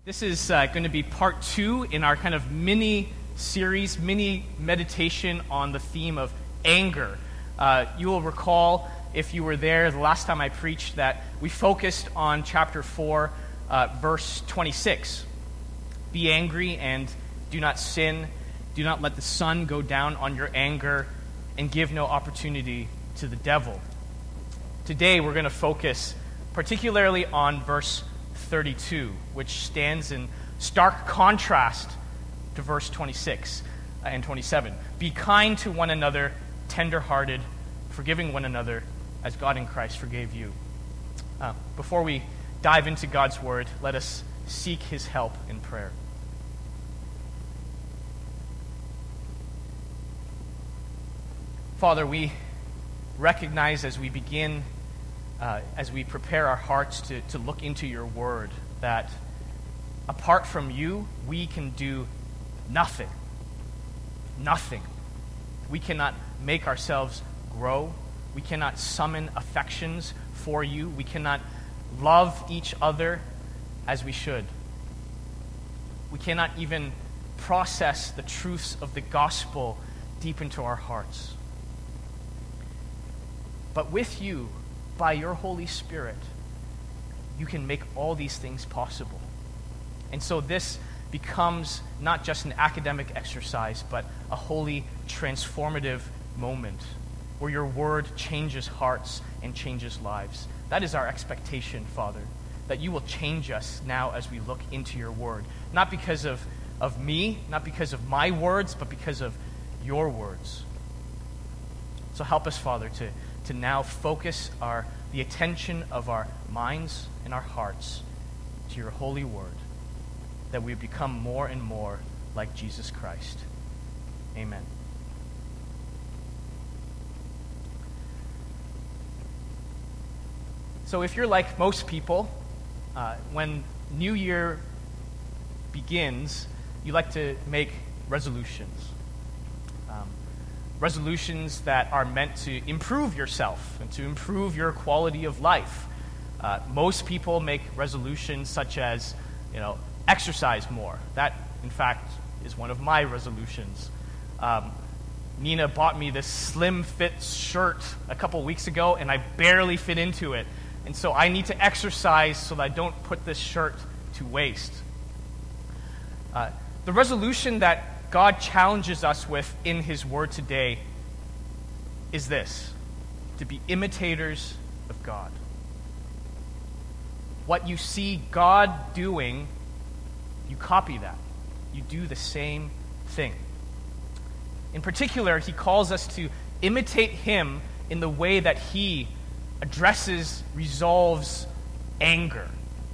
This is going to be part 2 in our kind of mini series, mini meditation on the theme of anger. You will recall, if you were there the last time I preached, that we focused on chapter 4, verse 26. Be angry and do not sin. Do not let the sun go down on your anger, and give no opportunity to the devil. Today we're going to focus particularly on verse 32, which stands in stark contrast to verse 26 and 27. Be kind to one another, tender-hearted, forgiving one another, as God in Christ forgave you. Before we dive into God's word, let us seek his help in prayer. Father, we recognize as we begin, as we prepare our hearts to look into your word, that apart from you, we can do nothing. Nothing. We cannot make ourselves grow. We cannot summon affections for you. We cannot love each other as we should. We cannot even process the truths of the gospel deep into our hearts. But with you, by your Holy Spirit, you can make all these things possible. And so this becomes not just an academic exercise, but a holy, transformative moment where your word changes hearts and changes lives. That is our expectation, Father, that you will change us now as we look into your word. Not because of me, not because of my words, but because of your words. So help us, Father, to now focus the attention of our minds and our hearts to your holy word, that we become more and more like Jesus Christ. Amen. So if you're like most people, when New Year begins, you like to make resolutions. Resolutions that are meant to improve yourself and to improve your quality of life. Most people make resolutions such as, exercise more. That, in fact, is one of my resolutions. Nina bought me this slim fit shirt a couple weeks ago, and I barely fit into it. And so I need to exercise so that I don't put this shirt to waste. The resolution that God challenges us with in his word today is this: to be imitators of God. What you see God doing, you copy that. You do the same thing. In particular, he calls us to imitate him in the way that he resolves anger.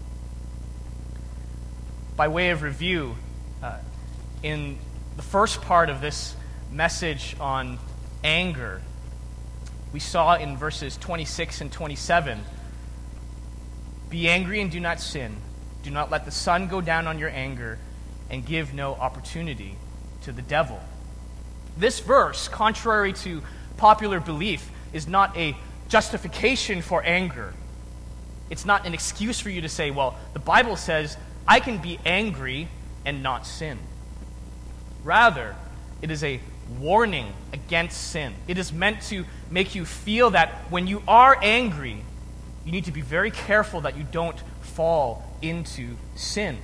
By way of review, in the first part of this message on anger, we saw in verses 26 and 27, be angry and do not sin. Do not let the sun go down on your anger, and give no opportunity to the devil. This verse, contrary to popular belief, is not a justification for anger. It's not an excuse for you to say, well, the Bible says I can be angry and not sin. Rather, it is a warning against sin. It is meant to make you feel that when you are angry, you need to be very careful that you don't fall into sin.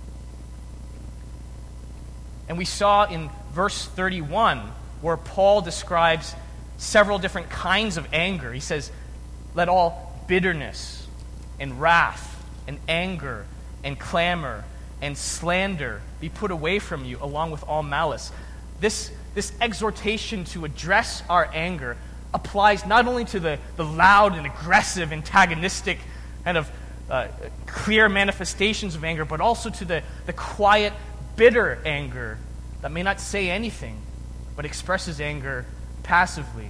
And we saw in verse 31 where Paul describes several different kinds of anger. He says, let all bitterness and wrath and anger and clamor and slander be put away from you, along with all malice. This exhortation to address our anger applies not only to the loud and aggressive, antagonistic, kind of clear manifestations of anger, but also to the quiet, bitter anger that may not say anything, but expresses anger passively.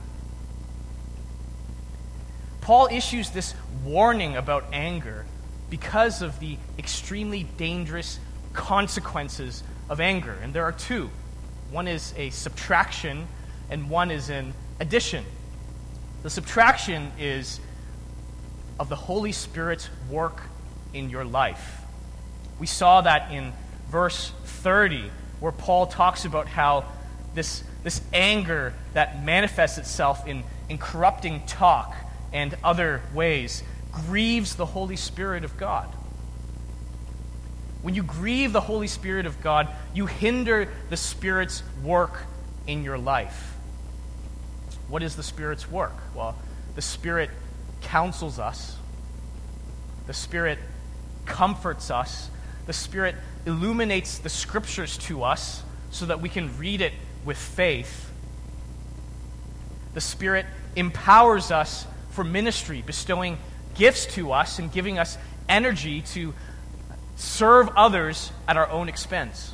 Paul issues this warning about anger because of the extremely dangerous consequences of anger. And there are two. One is a subtraction, and one is an addition. The subtraction is of the Holy Spirit's work in your life. We saw that in verse 30, where Paul talks about how this anger that manifests itself in corrupting talk and other ways grieves the Holy Spirit of God. When you grieve the Holy Spirit of God, you hinder the Spirit's work in your life. What is the Spirit's work? Well, the Spirit counsels us. The Spirit comforts us. The Spirit illuminates the Scriptures to us so that we can read it with faith. The Spirit empowers us for ministry, bestowing gifts to us and giving us energy to serve others at our own expense.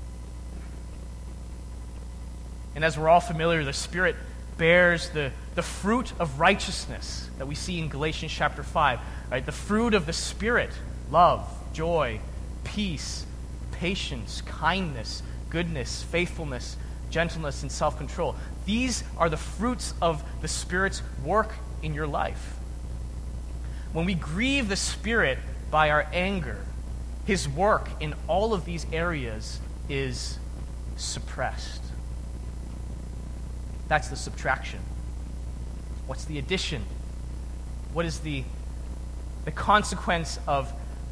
And as we're all familiar, the Spirit bears the fruit of righteousness that we see in Galatians chapter 5. Right? The fruit of the Spirit: love, joy, peace, patience, kindness, goodness, faithfulness, gentleness, and self-control. These are the fruits of the Spirit's work in your life. When we grieve the Spirit by our anger, His work in all of these areas is suppressed. That's the subtraction. What's the addition? What is the consequence of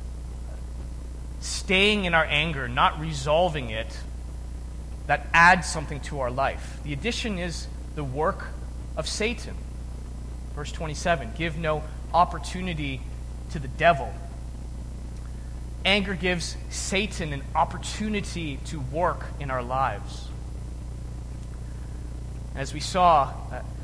staying in our anger, not resolving it, that adds something to our life? The addition is the work of Satan. Verse 27, give no opportunity to the devil. Anger gives Satan an opportunity to work in our lives. As we saw,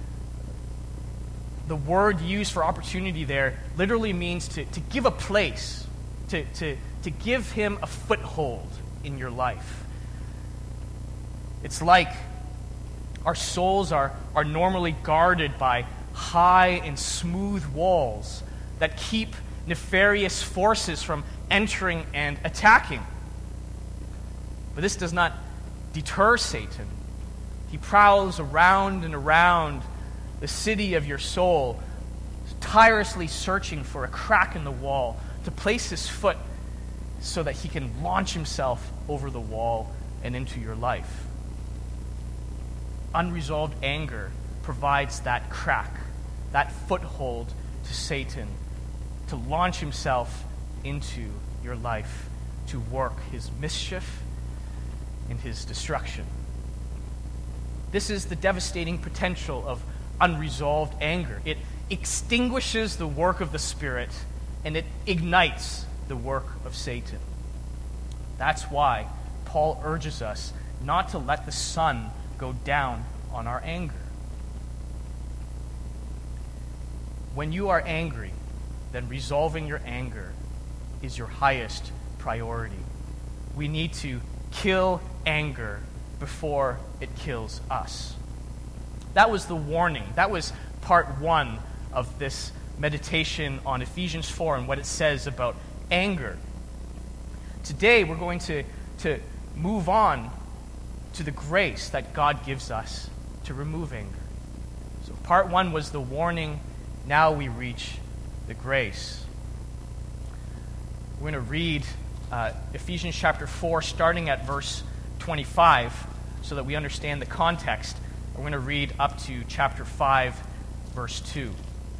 the word used for opportunity there literally means to give a place, to give him a foothold in your life. It's like our souls are normally guarded by high and smooth walls that keep nefarious forces from entering and attacking. But this does not deter Satan. He prowls around and around the city of your soul, tirelessly searching for a crack in the wall to place his foot so that he can launch himself over the wall and into your life. Unresolved anger provides that crack, that foothold to Satan to launch himself into your life, to work his mischief and his destruction. This is the devastating potential of unresolved anger. It extinguishes the work of the Spirit, and it ignites the work of Satan. That's why Paul urges us not to let the sun go down on our anger. When you are angry, then resolving your anger is your highest priority. We need to kill anger before it kills us. That was the warning. That was part 1 of this meditation on Ephesians 4 and what it says about anger. Today we're going to move on to the grace that God gives us to remove anger. So part 1 was the warning. Now we reach the grace. We're going to read Ephesians chapter 4, starting at verse 25, so that we understand the context. We're going to read up to chapter 5, verse 2.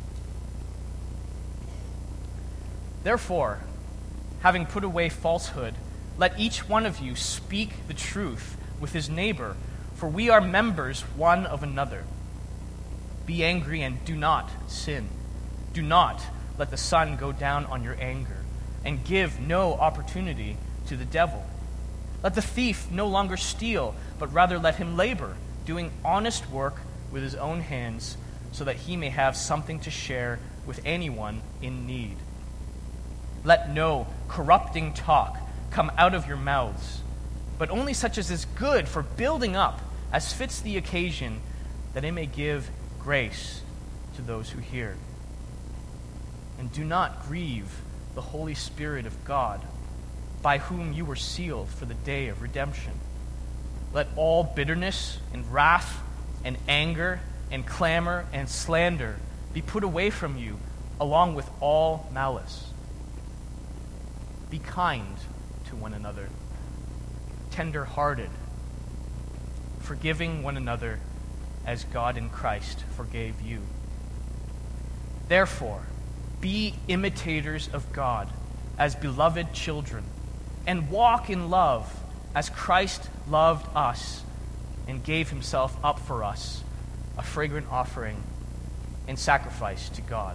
Therefore, having put away falsehood, let each one of you speak the truth with his neighbor, for we are members one of another. Be angry and do not sin. Do not let the sun go down on your anger, and give no opportunity to the devil. Let the thief no longer steal, but rather let him labor, doing honest work with his own hands, so that he may have something to share with anyone in need. Let no corrupting talk come out of your mouths, but only such as is good for building up, as fits the occasion, that it may give grace to those who hear. And do not grieve the Holy Spirit of God, by whom you were sealed for the day of redemption. Let all bitterness and wrath and anger and clamor and slander be put away from you, along with all malice. Be kind to one another, tender-hearted, forgiving one another as God in Christ forgave you. Therefore, be imitators of God as beloved children, and walk in love as Christ loved us and gave himself up for us, a fragrant offering and sacrifice to God.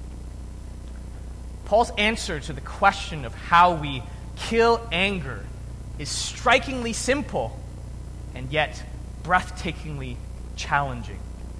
Paul's answer to the question of how we kill anger is strikingly simple and yet breathtakingly challenging.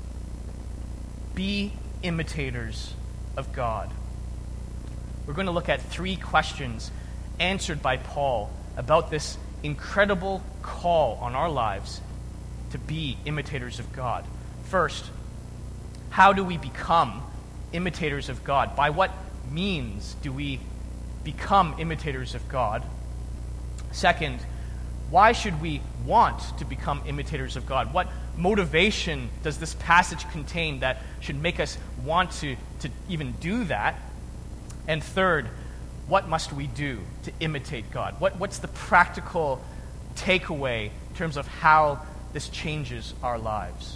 Be imitators of God. We're going to look at 3 questions answered by Paul about this incredible call on our lives to be imitators of God. First, how do we become imitators of God? By what means do we become imitators of God? Second, why should we want to become imitators of God? What motivation does this passage contain that should make us want to even do that? And third, what must we do to imitate God? What's the practical takeaway in terms of how this changes our lives?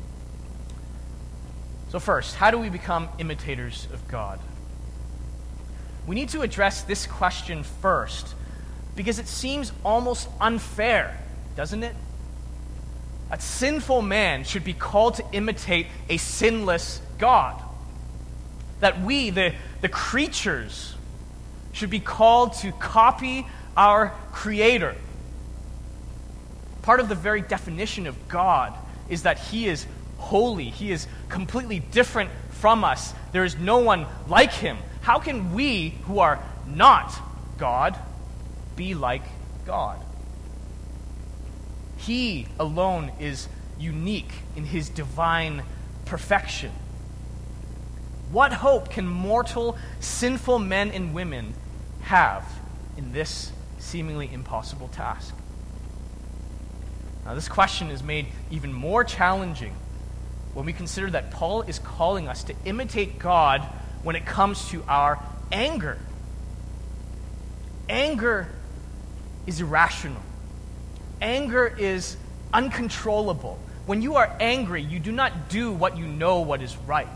So first, how do we become imitators of God? We need to address this question first because it seems almost unfair, doesn't it? A sinful man should be called to imitate a sinless God. That we, the creatures, should be called to copy our Creator. Part of the very definition of God is that He is holy. He is completely different from us. There is no one like Him. How can we, who are not God, be like God? He alone is unique in His divine perfection. What hope can mortal, sinful men and women have in this seemingly impossible task? Now, this question is made even more challenging when we consider that Paul is calling us to imitate God when it comes to our anger. Anger is irrational. Anger is uncontrollable. When you are angry, you do not do what you know what is right.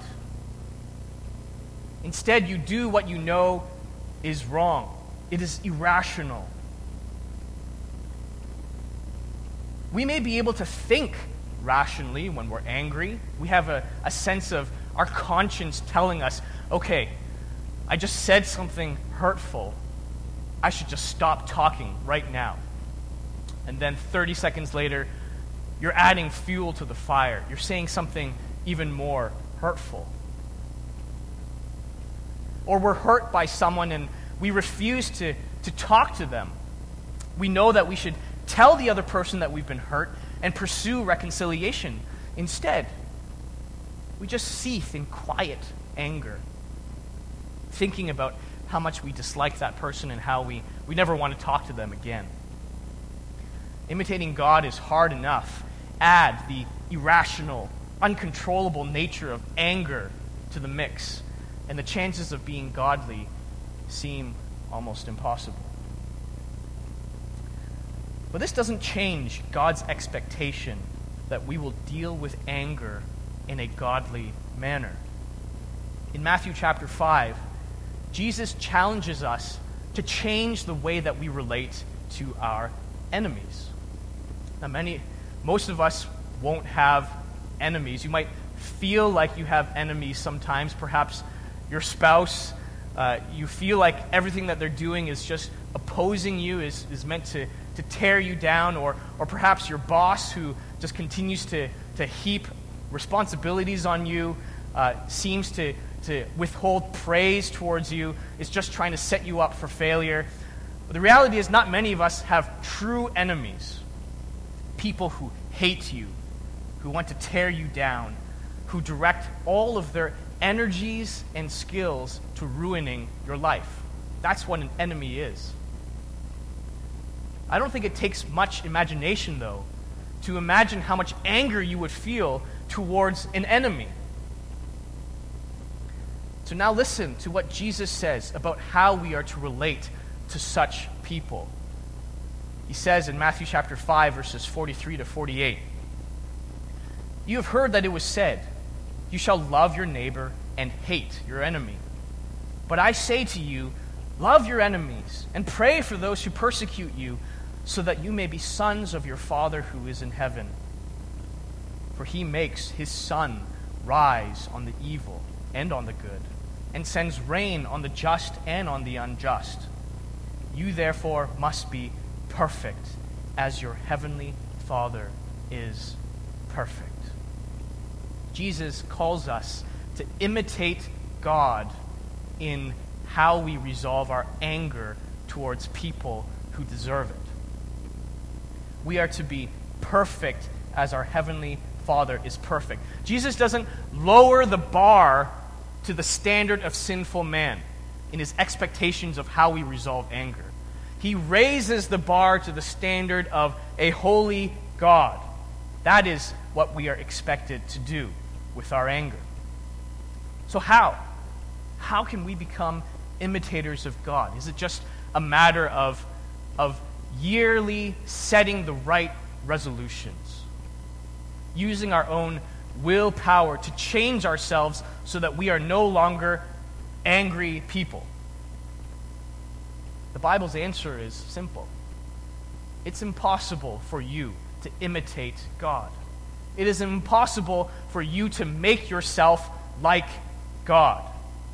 Instead, you do what you know is wrong. It is irrational. We may be able to think rationally when we're angry. We have a sense of our conscience telling us, okay, I just said something hurtful. I should just stop talking right now. And then 30 seconds later, you're adding fuel to the fire. You're saying something even more hurtful. Or we're hurt by someone and we refuse to talk to them. We know that we should tell the other person that we've been hurt and pursue reconciliation. Instead, we just seethe in quiet anger, thinking about how much we dislike that person and how we never want to talk to them again. Imitating God is hard enough. Add the irrational, uncontrollable nature of anger to the mix, and the chances of being godly seem almost impossible. But this doesn't change God's expectation that we will deal with anger in a godly manner. In Matthew chapter 5, Jesus challenges us to change the way that we relate to our enemies. Now, most of us won't have enemies. You might feel like you have enemies sometimes. Perhaps your spouse, you feel like everything that they're doing is just opposing you, is meant to tear you down, or perhaps your boss who just continues to heap responsibilities on you, seems to withhold praise towards you, is just trying to set you up for failure. But the reality is not many of us have true enemies. People who hate you, who want to tear you down, who direct all of their energies and skills to ruining your life. That's what an enemy is. I don't think it takes much imagination, though, to imagine how much anger you would feel towards an enemy. So now listen to what Jesus says about how we are to relate to such people. He says in Matthew chapter 5, verses 43 to 48, "You have heard that it was said, 'You shall love your neighbor and hate your enemy.' But I say to you, love your enemies and pray for those who persecute you, so that you may be sons of your Father who is in heaven. For he makes his sun rise on the evil and on the good, and sends rain on the just and on the unjust. You therefore must be perfect, as your heavenly Father is perfect." Jesus calls us to imitate God in how we resolve our anger towards people who deserve it. We are to be perfect as our heavenly Father is perfect. Jesus doesn't lower the bar to the standard of sinful man in his expectations of how we resolve anger. He raises the bar to the standard of a holy God. That is what we are expected to do with our anger. So how? How can we become imitators of God? Is it just a matter of yearly setting the right resolutions? Using our own willpower to change ourselves so that we are no longer angry people? The Bible's answer is simple. It's impossible for you to imitate God. It is impossible for you to make yourself like God.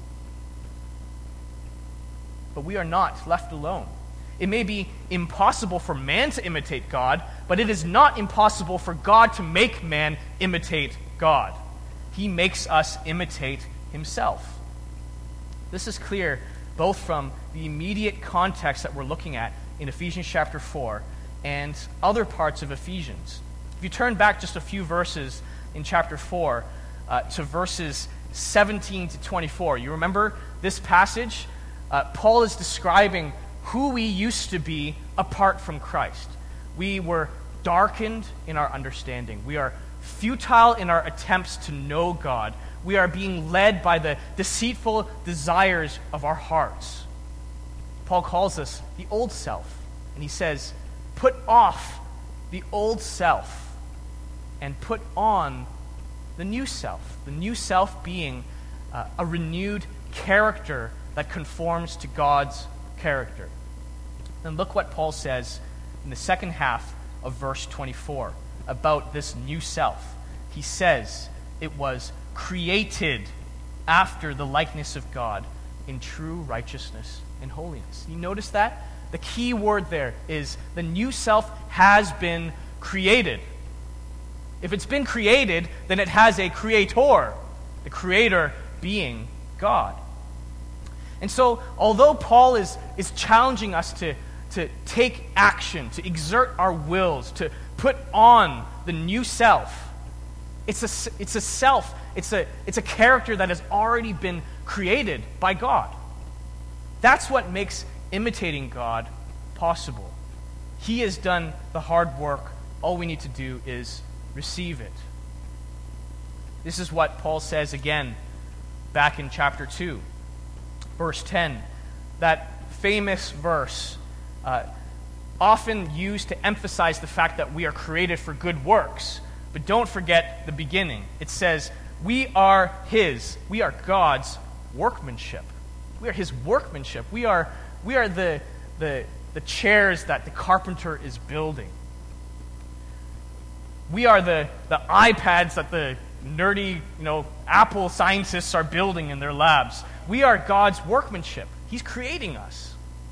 But we are not left alone. It may be impossible for man to imitate God, but it is not impossible for God to make man imitate God. He makes us imitate himself. This is clear both from the immediate context that we're looking at in Ephesians chapter 4 and other parts of Ephesians. If you turn back just a few verses in chapter 4 to verses 17 to 24, you remember this passage? Paul is describing who we used to be apart from Christ. We were darkened in our understanding. We are futile in our attempts to know God. We are being led by the deceitful desires of our hearts. Paul calls us the old self, and he says, put off the old self and put on the new self being a renewed character that conforms to God's character. And look what Paul says in the second half of verse 24 about this new self. He says it was created after the likeness of God in true righteousness and holiness. You notice that? The key word there is the new self has been created. If it's been created, then it has a creator, the creator being God. And so, although Paul is challenging us to take action, to exert our wills, to put on the new self, it's a character that has already been created by God. That's what makes imitating God possible. He has done the hard work. All we need to do is receive it. This is what Paul says again back in chapter 2, verse 10. That famous verse, often used to emphasize the fact that we are created for good works. But don't forget the beginning. It says, we are God's workmanship. We are his workmanship. We are the chairs that the carpenter is building. We are the iPads that the nerdy, Apple scientists are building in their labs. We are God's workmanship. He's creating us.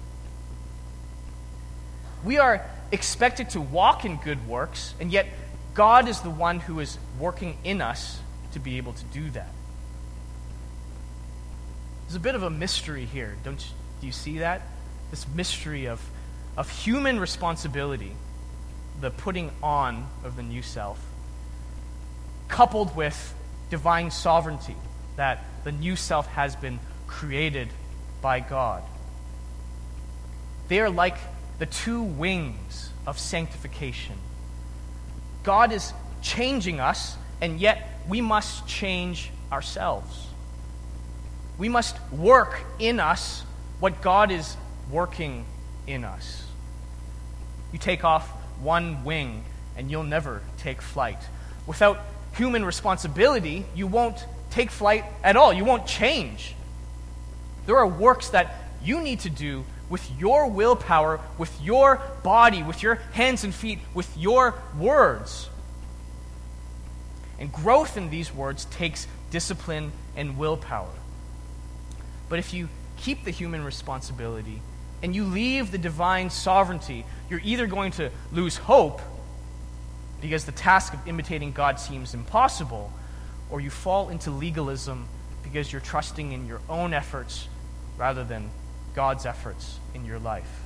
We are expected to walk in good works, and yet God is the one who is working in us to be able to do that. There's a bit of a mystery here. Do you see that? This mystery of human responsibility, the putting on of the new self, coupled with divine sovereignty, that the new self has been created by God. They are like the two wings of sanctification. God is changing us, and yet we must change ourselves. We must work in us what God is working in us. You take off one wing, and you'll never take flight. Without human responsibility, you won't take flight at all. You won't change. There are works that you need to do with your willpower, with your body, with your hands and feet, with your words. And growth in these words takes discipline and willpower. But if you keep the human responsibility and you leave the divine sovereignty, you're either going to lose hope because the task of imitating God seems impossible, or you fall into legalism because you're trusting in your own efforts rather than God's efforts in your life.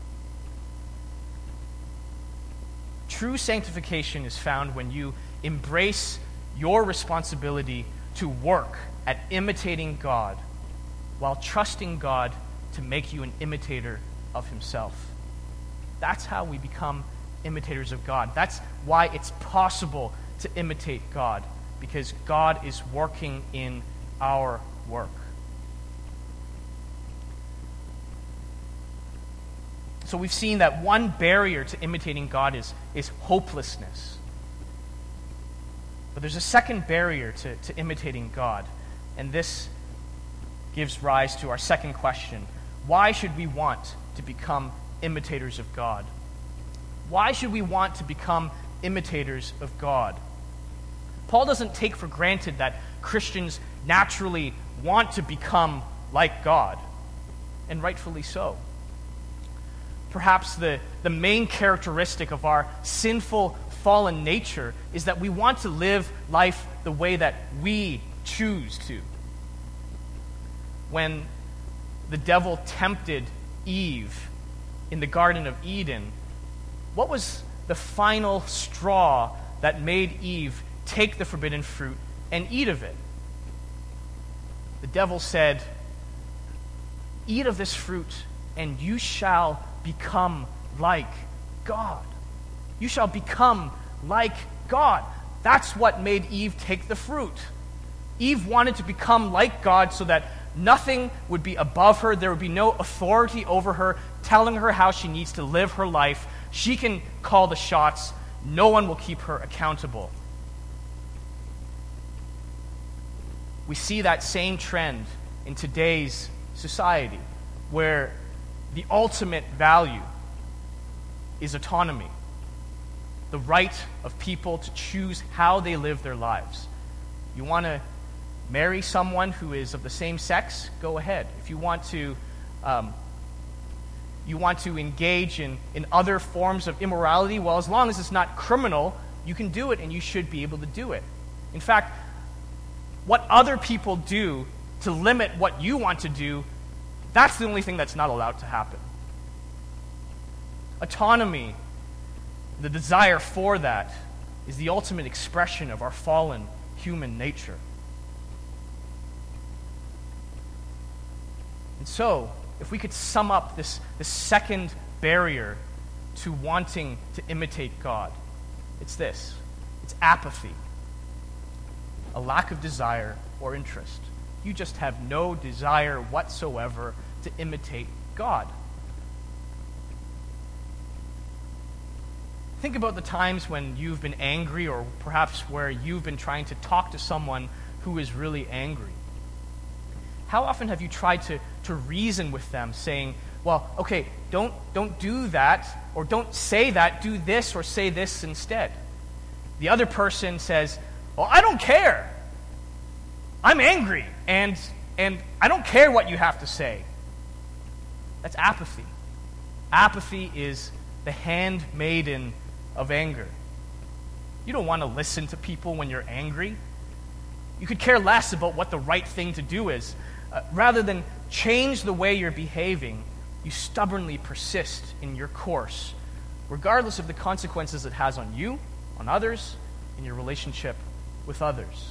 True sanctification is found when you embrace your responsibility to work at imitating God while trusting God to make you an imitator of himself. That's how we become imitators of God. That's why it's possible to imitate God, because God is working in our work. So we've seen that one barrier to imitating God is hopelessness. But there's a second barrier to imitating God, and this gives rise to our second question. Why should we want to become imitators of God? Why should we want to become imitators of God? Paul doesn't take for granted that Christians naturally want to become like God, and rightfully so. Perhaps the main characteristic of our sinful, fallen nature is that we want to live life the way that we choose to. When the devil tempted Eve in the Garden of Eden, what was the final straw that made Eve take the forbidden fruit and eat of it? The devil said, "Eat of this fruit, and you shall become like God." You shall become like God. That's what made Eve take the fruit. Eve wanted to become like God so that nothing would be above her. There would be no authority over her telling her how she needs to live her life. She can call the shots. No one will keep her accountable. We see that same trend in today's society, where the ultimate value is autonomy, the right of people to choose how they live their lives. You want to marry someone who is of the same sex? Go ahead. If you want to engage in other forms of immorality, well, as long as it's not criminal, you can do it, and you should be able to do it. In fact, what other people do to limit what you want to do, that's the only thing that's not allowed to happen. Autonomy, the desire for that, is the ultimate expression of our fallen human nature. And so, if we could sum up this second barrier to wanting to imitate God, it's this. It's apathy. A lack of desire or interest. You just have no desire whatsoever to imitate God. Think about the times when you've been angry, or perhaps where you've been trying to talk to someone who is really angry. How often have you tried to reason with them, saying, well, okay, don't do that, or don't say that, do this, or say this instead? The other person says, well, I don't care. I'm angry, and I don't care what you have to say. That's apathy. Apathy is the handmaiden of anger. You don't want to listen to people when you're angry. You could care less about what the right thing to do is. Rather than change the way you're behaving, you stubbornly persist in your course, regardless of the consequences it has on you, on others, in your relationship with others.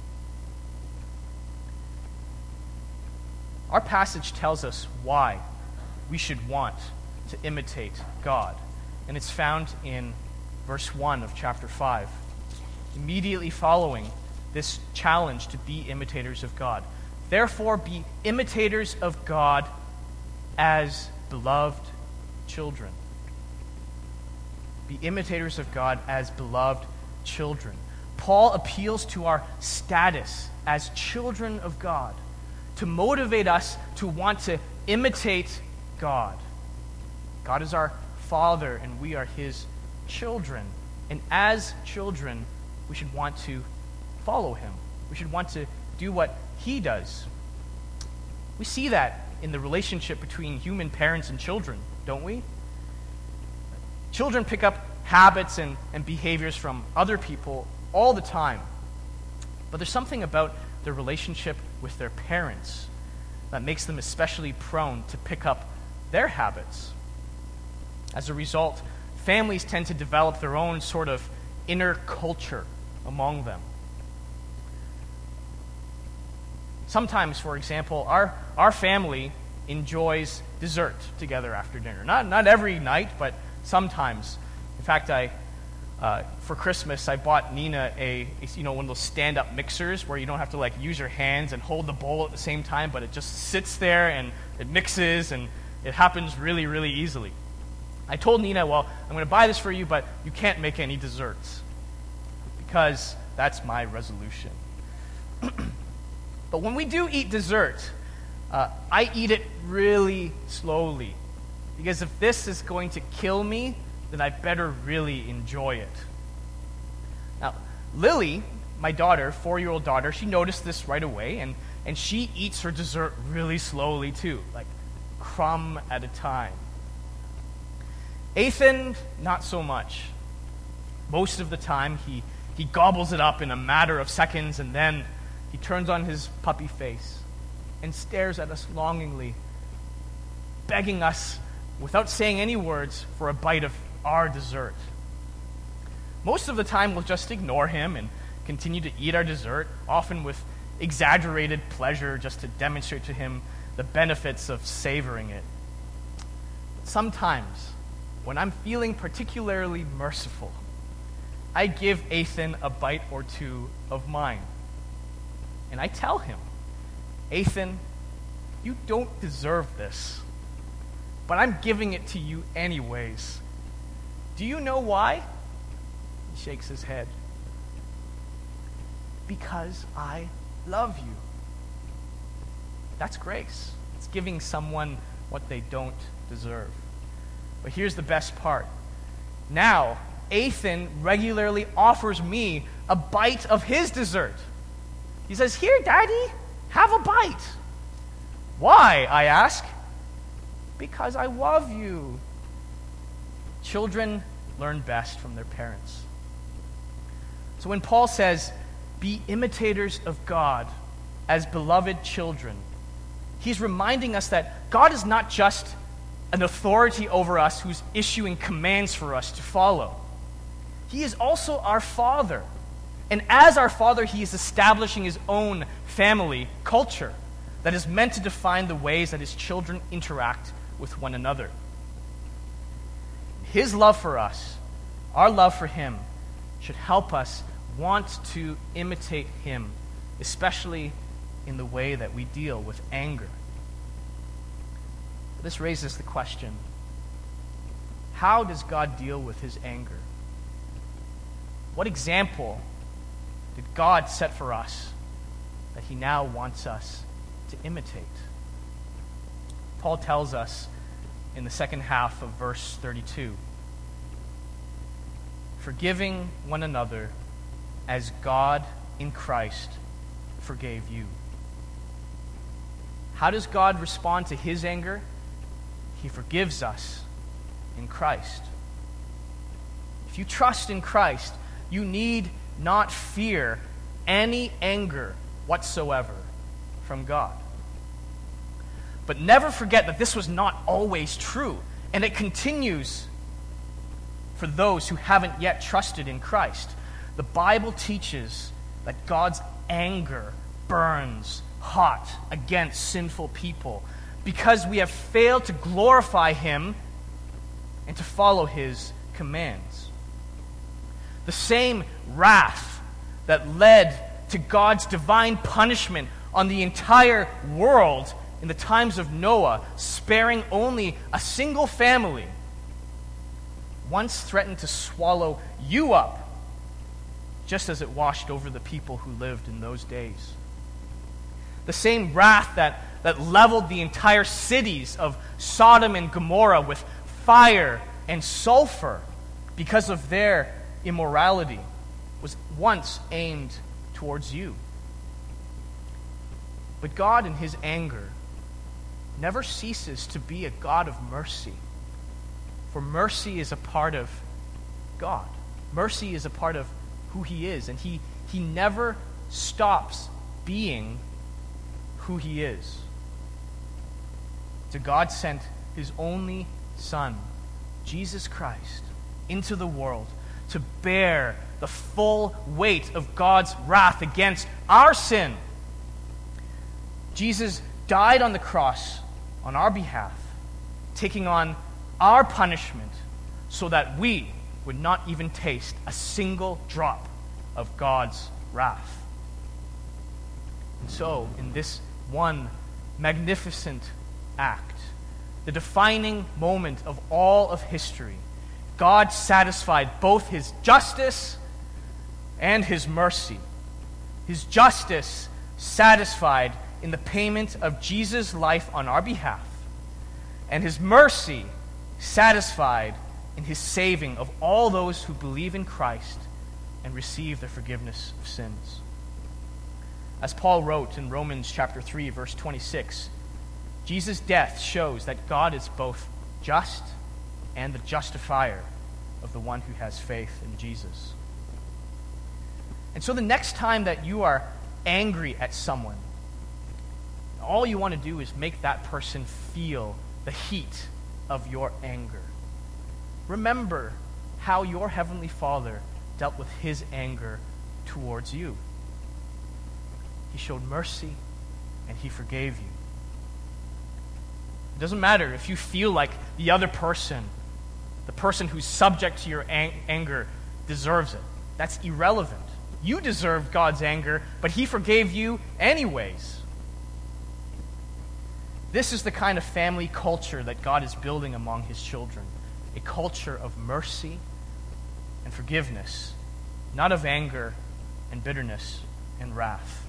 Our passage tells us why we should want to imitate God, and it's found in verse 1 of chapter 5. Immediately following this challenge to be imitators of God. Therefore, be imitators of God as beloved children. Be imitators of God as beloved children. Paul appeals to our status as children of God to motivate us to want to imitate God. God is our Father, and we are His children. And as children, we should want to follow Him. We should want to do what He does. We see that in the relationship between human parents and children, don't we? Children pick up habits and behaviors from other people all the time. But there's something about their relationship with their parents that makes them especially prone to pick up their habits. As a result, families tend to develop their own sort of inner culture among them. Sometimes, for example, our family enjoys dessert together after dinner. Not every night, but sometimes. In fact, for Christmas, I bought Nina one of those stand-up mixers where you don't have to use your hands and hold the bowl at the same time, but it just sits there and it mixes, and it happens really, really easily. I told Nina, well, I'm going to buy this for you, but you can't make any desserts because that's my resolution. But when we do eat dessert, I eat it really slowly, because if this is going to kill me, then I better really enjoy it. Now, Lily, my daughter, 4-year-old daughter, she noticed this right away, and she eats her dessert really slowly too, like crumb at a time. Ethan, not so much. Most of the time, he gobbles it up in a matter of seconds, and then he turns on his puppy face and stares at us longingly, begging us, without saying any words, for a bite of our dessert. Most of the time, we'll just ignore him and continue to eat our dessert, often with exaggerated pleasure, just to demonstrate to him the benefits of savoring it. But sometimes, when I'm feeling particularly merciful, I give Ethan a bite or two of mine. And I tell him, Ethan, you don't deserve this, but I'm giving it to you anyways. Do you know why? He shakes his head. Because I love you. That's grace. It's giving someone what they don't deserve. But here's the best part. Now, Ethan regularly offers me a bite of his dessert. He says, "Here, Daddy, have a bite." Why, I ask. Because I love you. Children learn best from their parents. So when Paul says, be imitators of God as beloved children, he's reminding us that God is not just an authority over us who's issuing commands for us to follow. He is also our Father. And as our Father, he is establishing his own family culture that is meant to define the ways that his children interact with one another. His love for us, our love for him, should help us want to imitate him, especially in the way that we deal with anger. This raises the question, how does God deal with his anger? What example did God set for us that he now wants us to imitate? Paul tells us in the second half of verse 32, forgiving one another as God in Christ forgave you. How does God respond to his anger? He forgives us in Christ. If you trust in Christ, you need not fear any anger whatsoever from God. But never forget that this was not always true, and it continues for those who haven't yet trusted in Christ. The Bible teaches that God's anger burns hot against sinful people because we have failed to glorify him and to follow his commands. The same wrath that led to God's divine punishment on the entire world in the times of Noah, sparing only a single family, once threatened to swallow you up, just as it washed over the people who lived in those days. The same wrath that leveled the entire cities of Sodom and Gomorrah with fire and sulfur because of their immorality was once aimed towards you. But God, in his anger, never ceases to be a God of mercy. For mercy is a part of God. Mercy is a part of who he is, and he never stops being who he is. So God sent his only Son, Jesus Christ, into the world to bear the full weight of God's wrath against our sin. Jesus died on the cross on our behalf, taking on our punishment so that we would not even taste a single drop of God's wrath. And so, in this one magnificent act, the defining moment of all of history, God satisfied both his justice and his mercy. His justice satisfied in the payment of Jesus' life on our behalf, and his mercy satisfied in his saving of all those who believe in Christ and receive the forgiveness of sins. As Paul wrote in Romans chapter 3, verse 26, Jesus' death shows that God is both just and the justifier of the one who has faith in Jesus. And so the next time that you are angry at someone, all you want to do is make that person feel the heat of your anger. Remember how your Heavenly Father dealt with his anger towards you. He showed mercy and he forgave you. It doesn't matter if you feel like the other person, the person who's subject to your anger, deserves it. That's irrelevant. You deserve God's anger, but he forgave you anyways. This is the kind of family culture that God is building among his children. A culture of mercy and forgiveness, not of anger and bitterness and wrath.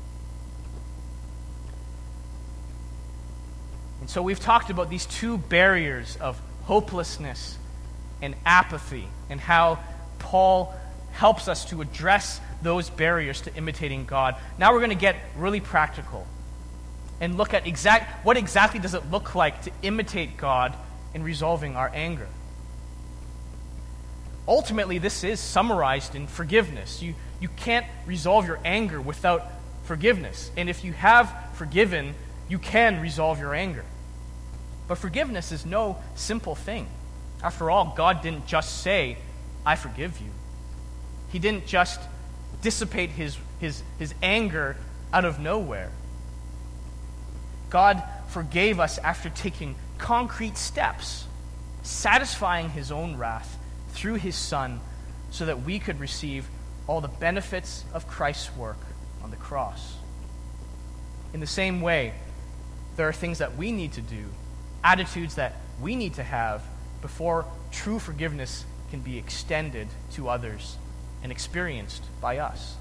And so we've talked about these two barriers of hopelessness and apathy, and how Paul helps us to address those barriers to imitating God. Now we're going to get really practical and look at what exactly does it look like to imitate God in resolving our anger. Ultimately, this is summarized in forgiveness. You can't resolve your anger without forgiveness. And if you have forgiven, you can resolve your anger. But forgiveness is no simple thing. After all, God didn't just say, I forgive you. He didn't just dissipate his anger out of nowhere. God forgave us after taking concrete steps, satisfying his own wrath through his Son so that we could receive all the benefits of Christ's work on the cross. In the same way, there are things that we need to do, attitudes that we need to have before true forgiveness can be extended to others and experienced by us.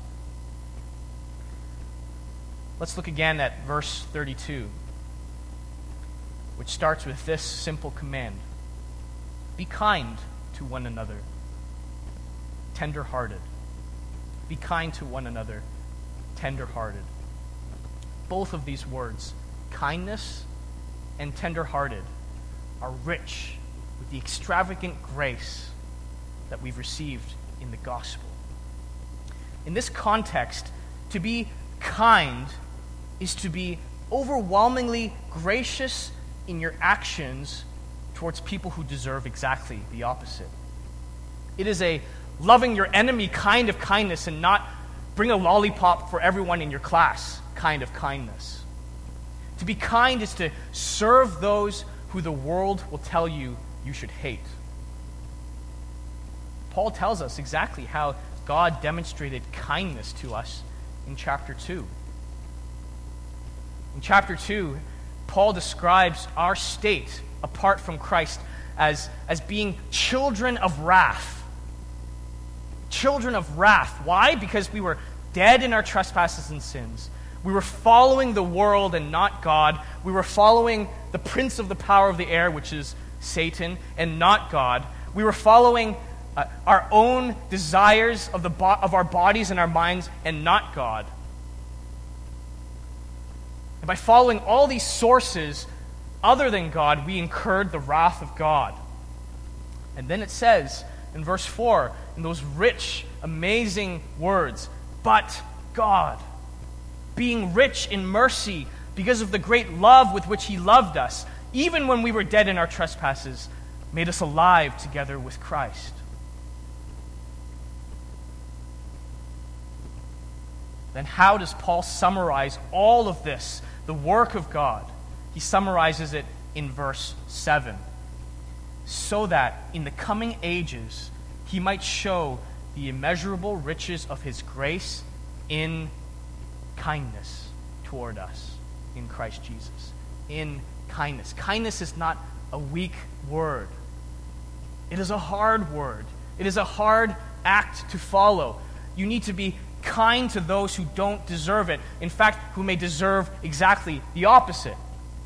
Let's look again at verse 32, which starts with this simple command: be kind to one another, tender-hearted. Be kind to one another, tender-hearted. Both of these words, kindness and tender-hearted, are rich with the extravagant grace that we've received in the gospel. In this context, to be kind is to be overwhelmingly gracious in your actions towards people who deserve exactly the opposite. It is a loving your enemy kind of kindness, and not bring a lollipop for everyone in your class kind of kindness. To be kind is to serve those who the world will tell you you should hate. Paul tells us exactly how God demonstrated kindness to us in chapter 2. In chapter 2, Paul describes our state apart from Christ as being children of wrath. Children of wrath. Why? Because we were dead in our trespasses and sins. We were following the world and not God. We were following the prince of the power of the air, which is Satan, and not God. We were following our own desires of our bodies and our minds, and not God. And by following all these sources other than God, we incurred the wrath of God. And then it says in verse 4, in those rich, amazing words, "But God, being rich in mercy, because of the great love with which He loved us, even when we were dead in our trespasses, made us alive together with Christ." Then how does Paul summarize all of this, the work of God? He summarizes it in verse 7. "So that in the coming ages He might show the immeasurable riches of His grace in kindness toward us in Christ Jesus." In kindness. Kindness is not a weak word. It is a hard word. It is a hard act to follow. You need to be kind to those who don't deserve it. In fact, who may deserve exactly the opposite.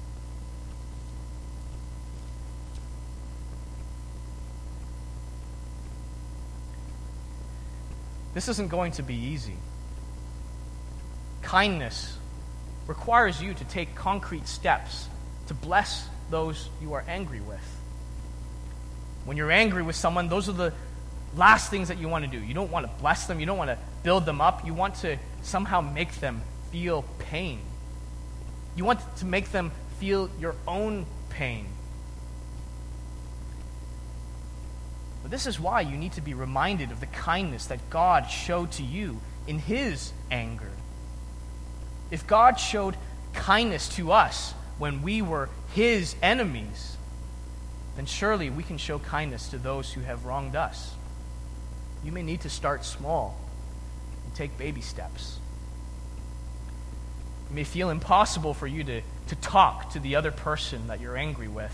This isn't going to be easy. Kindness requires you to take concrete steps to bless those you are angry with. When you're angry with someone, those are the last things that you want to do. You don't want to bless them. You don't want to build them up. You want to somehow make them feel pain. You want to make them feel your own pain. But this is why you need to be reminded of the kindness that God showed to you in His anger. If God showed kindness to us when we were His enemies, then surely we can show kindness to those who have wronged us. You may need to start small and take baby steps. It may feel impossible for you to talk to the other person that you're angry with.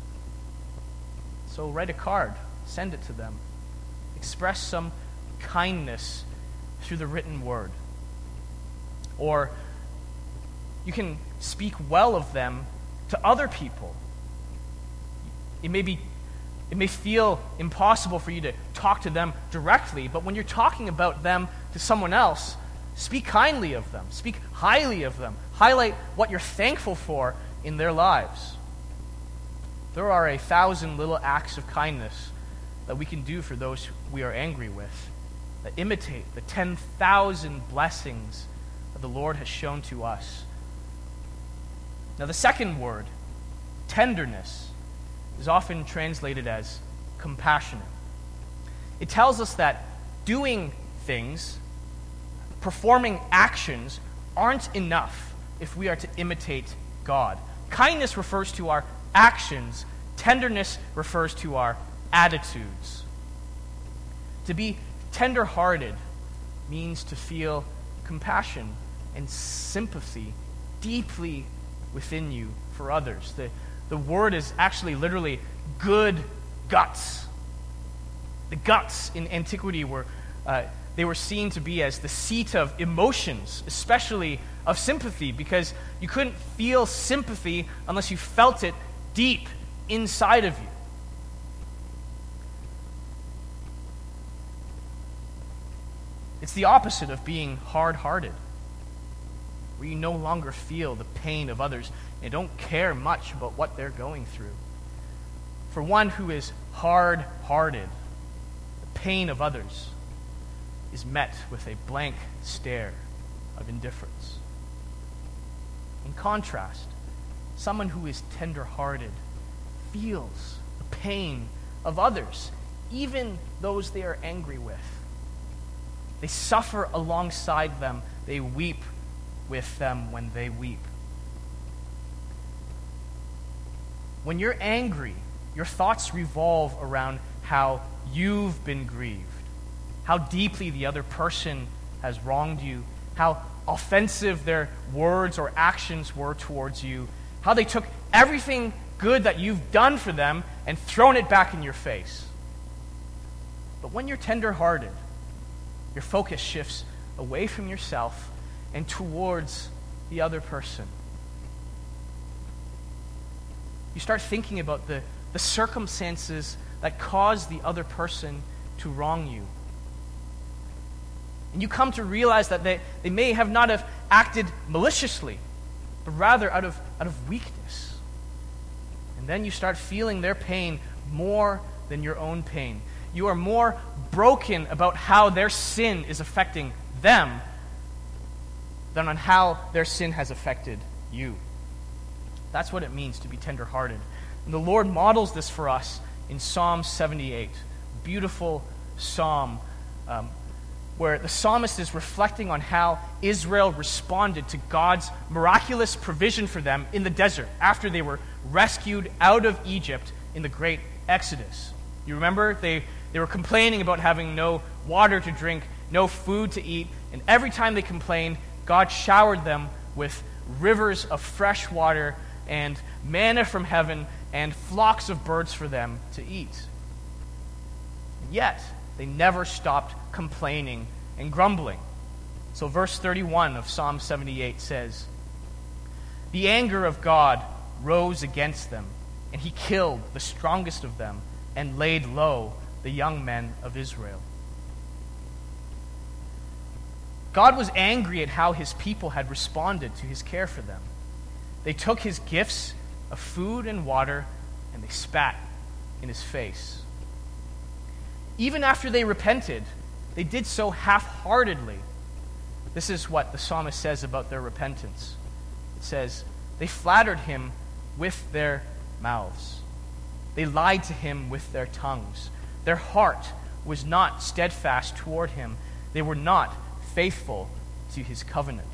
So write a card, send it to them. Express some kindness through the written word. Or you can speak well of them to other people. It may feel impossible for you to talk to them directly, but when you're talking about them to someone else, speak kindly of them. Speak highly of them. Highlight what you're thankful for in their lives. There are 1,000 little acts of kindness that we can do for those we are angry with, that imitate the 10,000 blessings that the Lord has shown to us. Now, the second word, tenderness, is often translated as compassionate. It tells us that doing things, performing actions, aren't enough if we are to imitate God. Kindness refers to our actions. Tenderness refers to our attitudes. To be tender-hearted means to feel compassion and sympathy deeply within you for others. The word is actually literally good guts. The guts in antiquity were they were seen to be as the seat of emotions, especially of sympathy, because you couldn't feel sympathy unless you felt it deep inside of you. It's the opposite of being hard-hearted, where you no longer feel the pain of others and don't care much about what they're going through. For one who is hard-hearted, the pain of others is met with a blank stare of indifference. In contrast, someone who is tender-hearted feels the pain of others, even those they are angry with. They suffer alongside them. They weep with them when they weep. When you're angry, your thoughts revolve around how you've been grieved, how deeply the other person has wronged you, how offensive their words or actions were towards you, how they took everything good that you've done for them and thrown it back in your face. But when you're tender-hearted, your focus shifts away from yourself and towards the other person. You start thinking about the circumstances that caused the other person to wrong you. And you come to realize that they may have not have acted maliciously, but rather out of weakness. And then you start feeling their pain more than your own pain. You are more broken about how their sin is affecting them than on how their sin has affected you. That's what it means to be tenderhearted. And the Lord models this for us in Psalm 78, beautiful psalm where the psalmist is reflecting on how Israel responded to God's miraculous provision for them in the desert after they were rescued out of Egypt in the great Exodus. You remember? They were complaining about having no water to drink, no food to eat, and every time they complained, God showered them with rivers of fresh water and manna from heaven and flocks of birds for them to eat. Yet, they never stopped complaining and grumbling. So verse 31 of Psalm 78 says, "The anger of God rose against them, and he killed the strongest of them and laid low the young men of Israel." God was angry at how his people had responded to his care for them. They took his gifts of food and water and they spat in his face. Even after they repented, they did so half-heartedly. This is what the psalmist says about their repentance. It says, "They flattered him with their mouths. They lied to him with their tongues. Their heart was not steadfast toward him. They were not faithful to his covenant."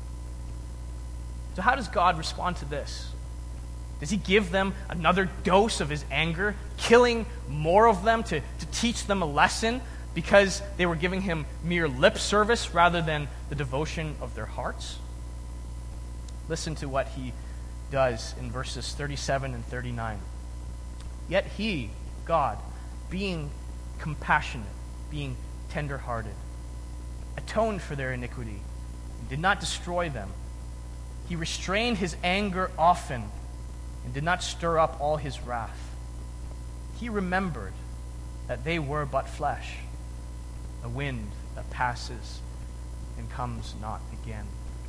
So how does God respond to this? Does he give them another dose of his anger, killing more of them to teach them a lesson because they were giving him mere lip service rather than the devotion of their hearts? Listen to what he does in verses 37 and 39. "Yet he, God, being compassionate, being tender-hearted, atoned for their iniquity and did not destroy them. He restrained his anger often and did not stir up all his wrath. He remembered that they were but flesh, a wind that passes and comes not again."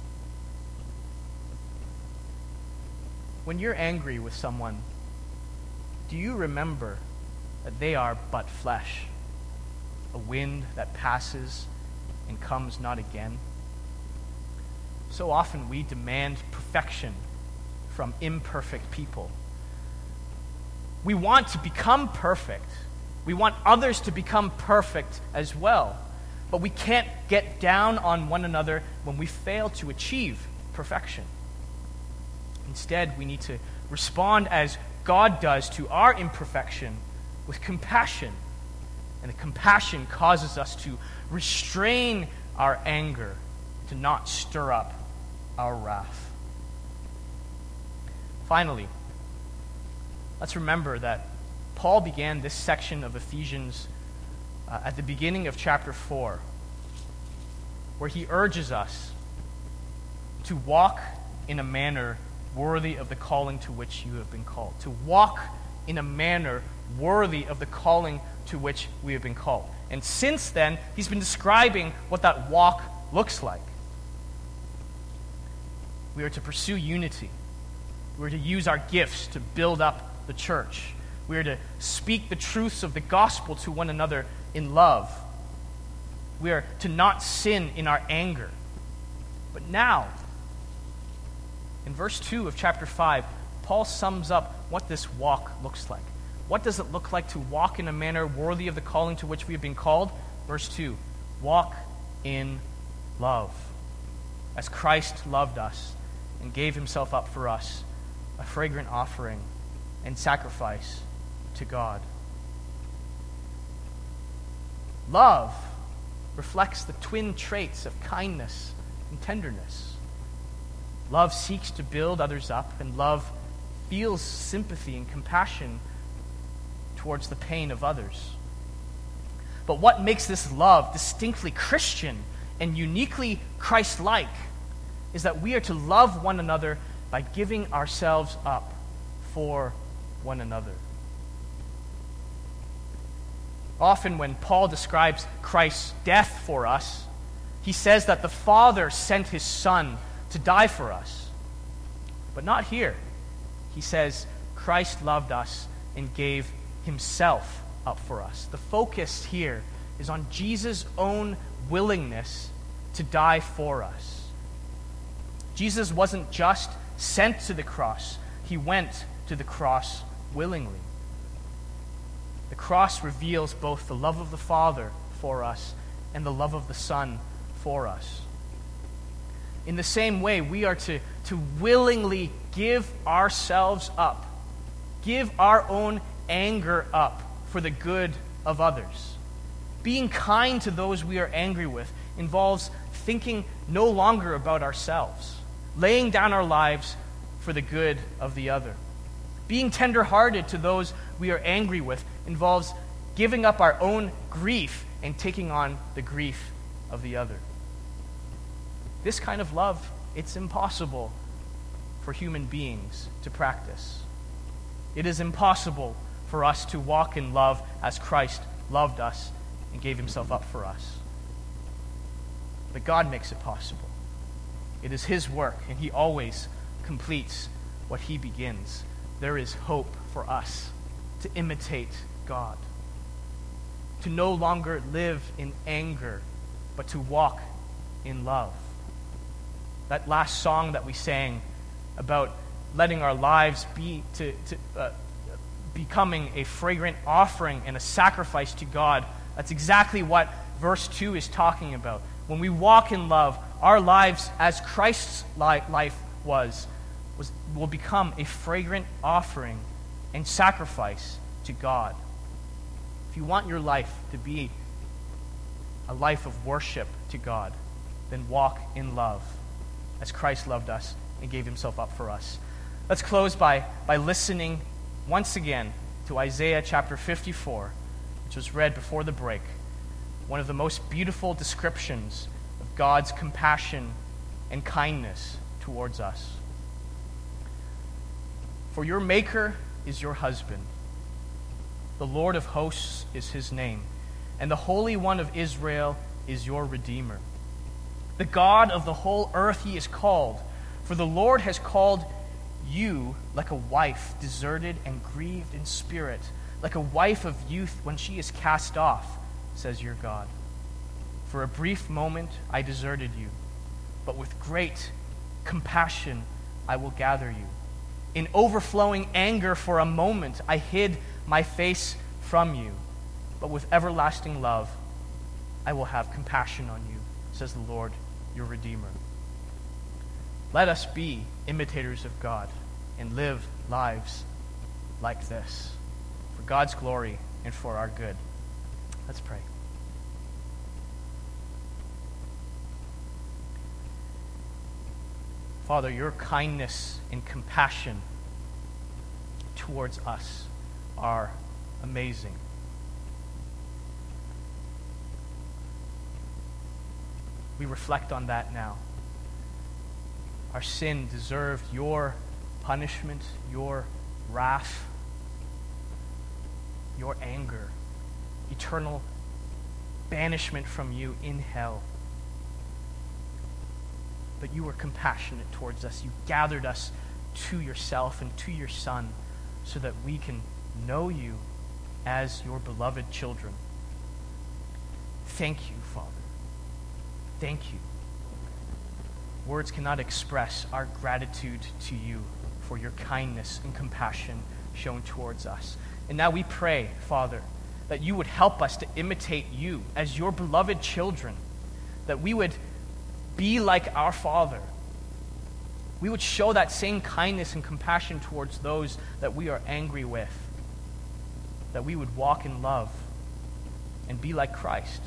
When you're angry with someone, do you remember that they are but flesh, a wind that passes and comes not again? So often we demand perfection from imperfect people. We want to become perfect. We want others to become perfect as well. But we can't get down on one another when we fail to achieve perfection. Instead, we need to respond as God does to our imperfection with compassion. And the compassion causes us to restrain our anger, to not stir up our wrath. Finally, let's remember that Paul began this section of Ephesians at the beginning of chapter 4, where he urges us to walk in a manner worthy of the calling to which you have been called. To walk in a manner worthy of the calling to which we have been called. And since then, he's been describing what that walk looks like. We are to pursue unity. We are to use our gifts to build up the church. We are to speak the truths of the gospel to one another in love. We are to not sin in our anger. But now, in verse 2 of chapter 5, Paul sums up what this walk looks like. What does it look like to walk in a manner worthy of the calling to which we have been called? Verse 2, walk in love, as Christ loved us and gave himself up for us, a fragrant offering and sacrifice to God. Love reflects the twin traits of kindness and tenderness. Love seeks to build others up, and love feels sympathy and compassion towards the pain of others. But what makes this love distinctly Christian and uniquely Christ-like is that we are to love one another by giving ourselves up for one another. Often when Paul describes Christ's death for us, he says that the Father sent his Son to die for us. But not here. He says Christ loved us and gave himself up for us. The focus here is on Jesus' own willingness to die for us. Jesus wasn't just sent to the cross. He went to the cross willingly. The cross reveals both the love of the Father for us and the love of the Son for us. In the same way, we are to willingly give ourselves up, give our own anger up for the good of others. Being kind to those we are angry with involves thinking no longer about ourselves, laying down our lives for the good of the other. Being tender-hearted to those we are angry with involves giving up our own grief and taking on the grief of the other. This kind of love, it's impossible for human beings to practice. It is impossible for us to walk in love as Christ loved us and gave himself up for us. But God makes it possible. It is his work, and he always completes what he begins. There is hope for us to imitate God, to no longer live in anger, but to walk in love. That last song that we sang about letting our lives be becoming a fragrant offering and a sacrifice to God, that's exactly what verse 2 is talking about. When we walk in love, our lives, as Christ's life will become a fragrant offering and sacrifice to God. If you want your life to be a life of worship to God, then walk in love as Christ loved us and gave himself up for us. Let's close by listening once again to Isaiah chapter 54, which was read before the break. One of the most beautiful descriptions of God's compassion and kindness towards us. For your Maker is your husband. The Lord of hosts is his name, and the Holy One of Israel is your Redeemer. The God of the whole earth he is called, for the Lord has called you like a wife deserted and grieved in spirit, like a wife of youth when she is cast off, says your God. For a brief moment I deserted you, but with great compassion I will gather you. In overflowing anger for a moment I hid my face from you, but with everlasting love I will have compassion on you, says the Lord, your Redeemer. Let us be imitators of God and live lives like this, for God's glory and for our good. Let's pray. Father, your kindness and compassion towards us are amazing. We reflect on that now. Our sin deserved your punishment, your wrath, your anger, eternal banishment from you in hell. But you were compassionate towards us. You gathered us to yourself and to your Son so that we can know you as your beloved children. Thank you, Father. Thank you. Words cannot express our gratitude to you for your kindness and compassion shown towards us. And now we pray, Father, that you would help us to imitate you as your beloved children, that we would be like our Father. We would show that same kindness and compassion towards those that we are angry with, that we would walk in love and be like Christ,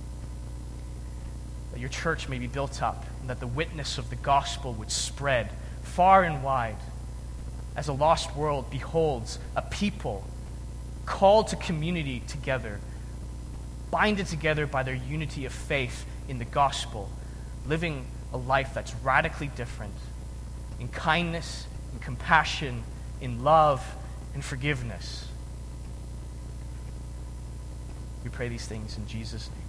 that your church may be built up, and that the witness of the gospel would spread far and wide as a lost world beholds a people called to community together, binded together by their unity of faith in the gospel, living a life that's radically different in kindness, in compassion, in love, and forgiveness. We pray these things in Jesus' name.